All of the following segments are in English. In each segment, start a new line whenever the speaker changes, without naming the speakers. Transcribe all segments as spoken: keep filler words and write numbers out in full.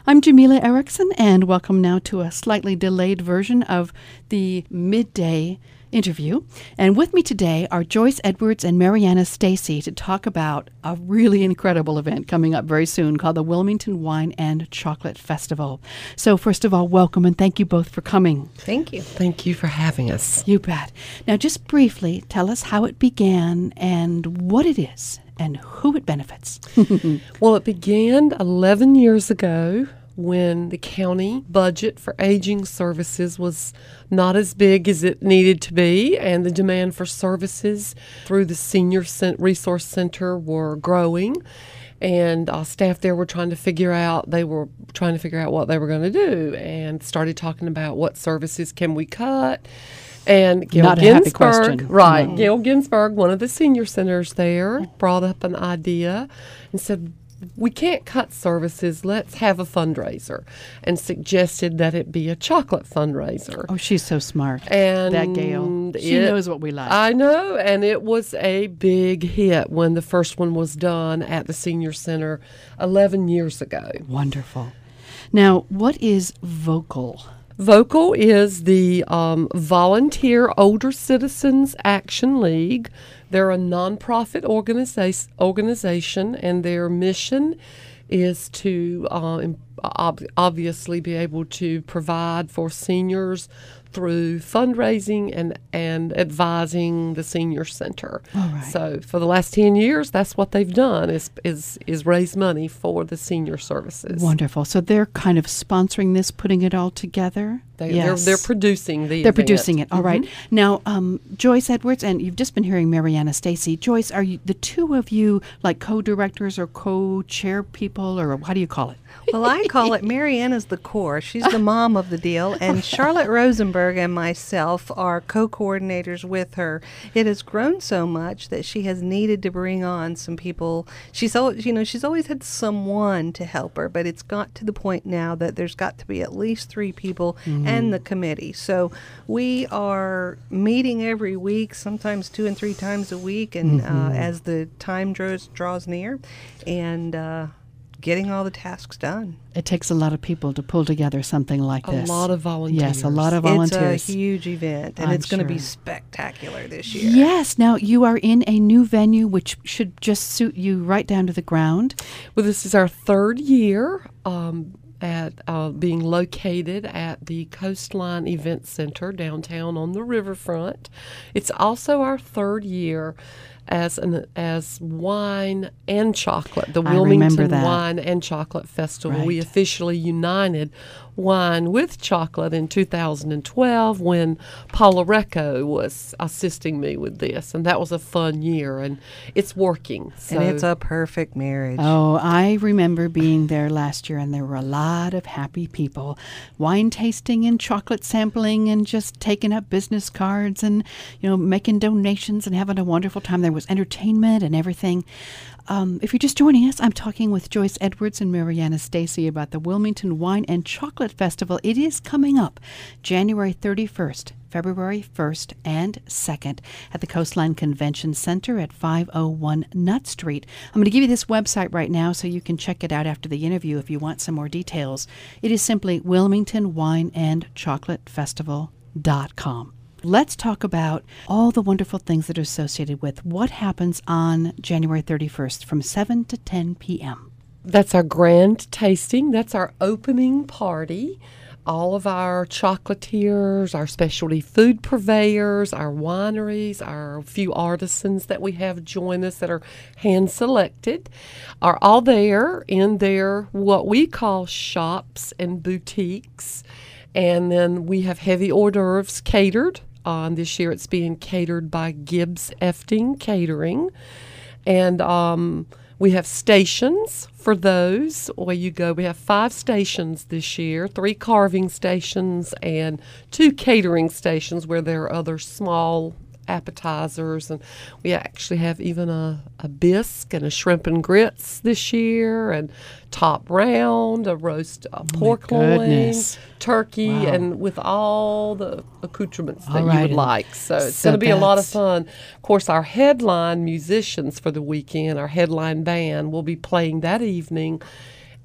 I'm Jamila Erickson, and welcome now to a slightly delayed version of the midday interview. And with me today are Joyce Edwards and Mariana Stacy to talk about a really incredible event coming up very soon called the Wilmington Wine and Chocolate Festival. So first of all, welcome and thank you both for coming.
Thank you.
Thank you for having us.
You bet. Now just briefly, tell us how it began and what it is and who it benefits.
Well, it began eleven years ago when the county budget for aging services was not as big as it needed to be, and the demand for services through the Senior Cent- Resource Center were growing. And uh, staff there were trying to figure out, they were trying to figure out what they were going to do, and started talking about what services can we cut. And Gail
Not a happy
Ginsberg,
question.
right,
No.
Gail Ginsberg, one of the senior centers there, brought up an idea and said, we can't cut services, let's have a fundraiser, and suggested that it be a chocolate fundraiser.
Oh, she's so smart.
And
that Gail. She
it-
knows what we like.
I know, and it was a big hit when the first one was done at the senior center eleven years ago.
Wonderful. Now, what is VOCAL?
VOCAL is the um, Volunteer Older Citizens Action League. They're a nonprofit organiza- organization, and their mission is to uh, im- ob- obviously be able to provide for seniors through fundraising and, and advising the senior center.
All right.
So for the last ten years, that's what they've done is, is, is raise money for the senior services.
Wonderful. So they're kind of sponsoring this, putting it all together?
They,
Yes.
they're, they're producing the
They're
event.
producing it. All right.
Mhm.
Now, um, Joyce Edwards, and you've just been hearing Mariana Stacy. Joyce, are you the two of you like co-directors or co-chair people, or how do you call it?
Well, I call it Mariana's the core. She's the mom of the deal, and Charlotte Rosenberg and myself are co-coordinators with her. It has grown so much that she has needed to bring on some people. She's always, you know, she's always had someone to help her, but it's got to the point now that there's got to be at least three people and the committee. So we are meeting every week, sometimes two and three times a week, and uh, as the time draws draws near, and uh, getting all the tasks done.
It takes a lot of people to pull together something like
A
this.
lot of volunteers.
Yes, a lot of volunteers.
It's a huge event, and
I'm
it's going to be
sure.
spectacular this year.
Yes. Now, you are in a new venue, which should just suit you right down to the ground.
Well, this is our third year um, at uh, being located at the Coastline Event Center downtown on the riverfront. It's also our third year as an as wine and chocolate, the
I remember
Wilmington
that.
Wine and Chocolate Festival. We
Right.
officially united wine with chocolate in two thousand twelve when Paula Recco was assisting me with this, and that was a fun year, and it's working. So.
And it's a perfect marriage.
Oh, I remember being there last year, and there were a lot of happy people. Wine tasting and chocolate sampling and just taking up business cards and, you know, making donations and having a wonderful time. There was entertainment and everything. Um, if you're just joining us, I'm talking with Joyce Edwards and Mariana Stacy about the Wilmington Wine and Chocolate Festival. It is coming up January thirty-first, February first and second at the Coastline Convention Center at five oh one Nutt Street. I'm going to give you this website right now so you can check it out after the interview if you want some more details. It is simply wilmington wine and chocolate festival dot com. Let's talk about all the wonderful things that are associated with what happens on January thirty-first from seven to ten p.m.
That's our grand tasting. That's our opening party. All of our chocolatiers, our specialty food purveyors, our wineries, our few artisans that we have join us that are hand-selected are all there in their what we call shops and boutiques. And then we have heavy hors d'oeuvres catered. Uh, this year it's being catered by Gibbs Efting Catering. And um, we have stations for those where you go. We have five stations this year, three carving stations and two catering stations where there are other small appetizers. And we actually have even a, a bisque and a shrimp and grits this year, and top round, a roast a pork loin,
goodness.
turkey,
Wow.
and with all the accoutrements that
All
you
right,
would
and
like. So it's
so
going to be a lot of
that's-
fun. Of course, our headline musicians for the weekend, our headline band, will be playing that evening.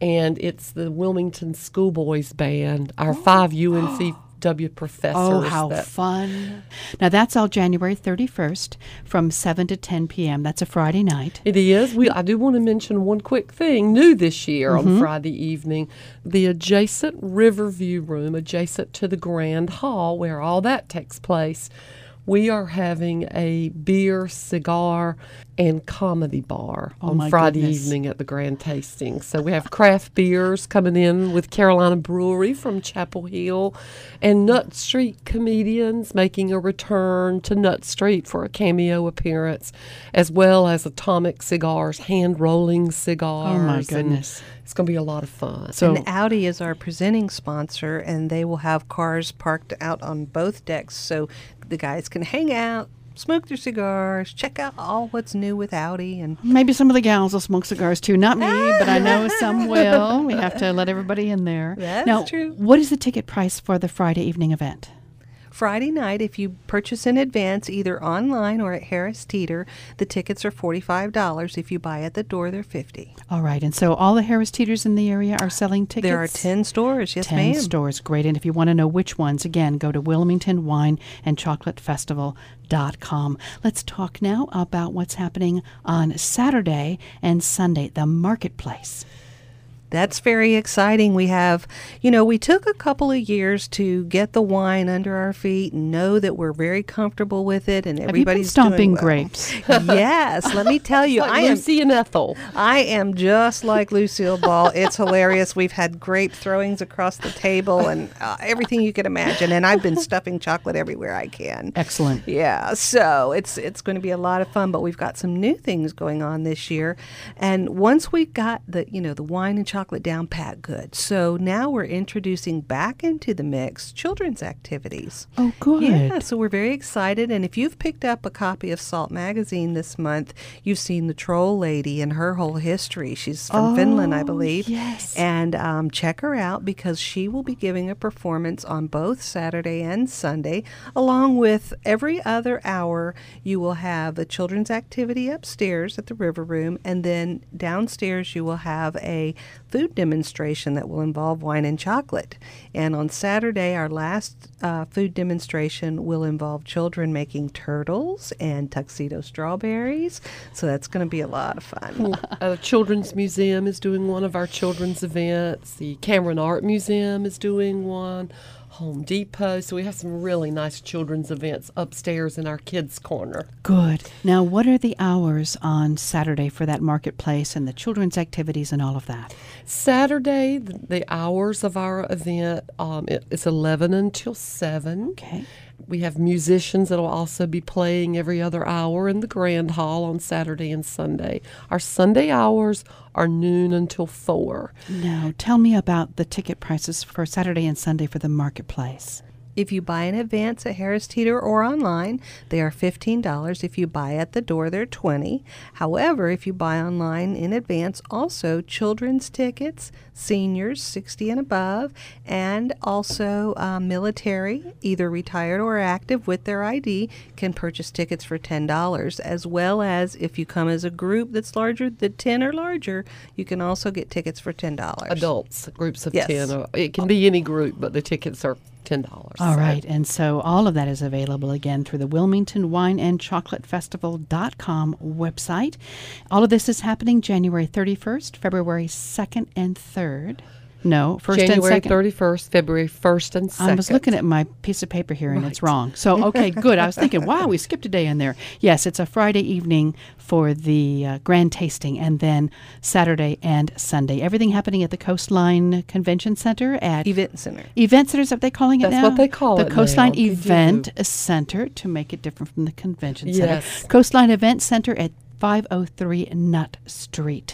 and it's the Wilmington Schoolboys Band, our five U N C W professors.
Oh, how
that,
fun. Now, that's all January thirty-first from seven to ten p.m. That's a Friday night.
It is. We I do want to mention one quick thing new this year
Mm-hmm.
on Friday evening. The adjacent Riverview Room, adjacent to the Grand Hall where all that takes place, we are having a beer, cigar, and comedy bar
Oh,
on
my
Friday
goodness.
evening at the Grand Tasting. So we have craft beers coming in with Carolina Brewery from Chapel Hill, and Nut Street comedians making a return to Nut Street for a cameo appearance, as well as Atomic Cigars, hand-rolling cigars.
Oh, my
and
goodness.
it's going to be a lot of fun.
So-
And Audi is our presenting sponsor, and they will have cars parked out on both decks so the guys can hang out, smoke their cigars, check out all what's new with Audi. And
Maybe some of the gals will smoke cigars too. Not me, but I know some will. We have to let everybody in there.
That's
now,
true.
What is the ticket price for the Friday evening event?
Friday night, if you purchase in advance, either online or at Harris Teeter, the tickets are forty-five dollars. If you buy at the door, they're fifty dollars.
All right, and so all the Harris Teeters in the area are selling tickets?
There are ten stores, yes,
ten
ma'am.
stores, great. And if you want to know which ones, again, go to Wilmington Wine and Chocolate Festival dot com. Let's talk now about what's happening on Saturday and Sunday, the marketplace.
That's very exciting. We have, you know, we took a couple of years to get the wine under our feet and know that we're very comfortable with it, and
Have you been
everybody's
stomping
doing well.
grapes?
Yes, let me tell you,
Like
I am
Lucy and Ethel.
I am just like Lucille Ball. It's hilarious. We've had grape throwings across the table and uh, everything you could imagine, and I've been stuffing chocolate everywhere I can.
Excellent.
Yeah, so it's it's going to be a lot of fun, but we've got some new things going on this year. And once we got the, you know, the wine and chocolate down pat good. So now we're introducing back into the mix children's activities.
Oh, good.
Yeah, so we're very excited. And if you've picked up a copy of Salt Magazine this month, you've seen the Troll Lady and her whole history. She's from
Oh,
Finland, I believe.
yes.
And um, check her out because she will be giving a performance on both Saturday and Sunday. Along with every other hour, you will have a children's activity upstairs at the River Room, and then downstairs you will have a food demonstration that will involve wine and chocolate. And on Saturday, our last uh, food demonstration will involve children making turtles and tuxedo strawberries. So that's going to be a lot of fun.
Uh, Children's Museum is doing one of our children's events. The Cameron Art Museum is doing one. Home Depot. So we have some really nice children's events upstairs in our kids' corner.
Good. Now, what are the hours on Saturday for that marketplace and the children's activities and all of that?
Saturday, the, the hours of our event, um, it, it's eleven until seven.
Okay.
We have musicians that will also be playing every other hour in the Grand Hall on Saturday and Sunday. Our Sunday hours are noon until four.
Now, tell me about the ticket prices for Saturday and Sunday for the marketplace.
If you buy in advance at Harris Teeter or online, they are fifteen dollars. If you buy at the door, they're twenty dollars. However, if you buy online in advance, also children's tickets, seniors sixty and above, and also uh, military, either retired or active with their I D, can purchase tickets for ten dollars, as well as if you come as a group that's larger than ten or larger, you can also get tickets for ten dollars.
Adults, groups of
Yes.
ten. Or it can be any group, but the tickets are ten dollars.
All right, and so all of that is available again through the Wilmington Wine and Chocolate Festival dot com website. All of this is happening January thirty-first, February second and third. No, first and
January
second.
thirty-first, February first and second.
I was looking at my piece of paper here and it's
Right.
wrong. So, okay, good. I was thinking, wow, we skipped a day in there. Yes, it's a Friday evening for the uh, grand tasting and then Saturday and Sunday. Everything happening at the Coastline Convention Center at
Event Center.
Event Center, is that what they're calling it
That's
now?
what they call
the
it now.
Coastline
They do.
Event Center to make it different from the convention center.
Yes.
Coastline Event Center at five oh three Nut Street.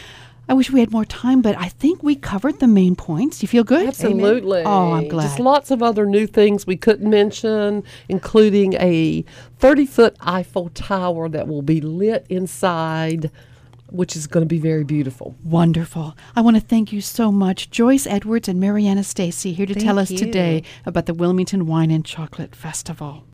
I wish we had more time, but I think we covered the main points. Do you feel good?
Absolutely.
Oh, I'm glad.
Just lots of other new things we couldn't mention, including a thirty-foot Eiffel Tower that will be lit inside, which is going to be very beautiful.
Wonderful. I want to thank you so much, Joyce Edwards and Mariana Stacy, here to
Thank
tell us
you.
today about the Wilmington Wine and Chocolate Festival.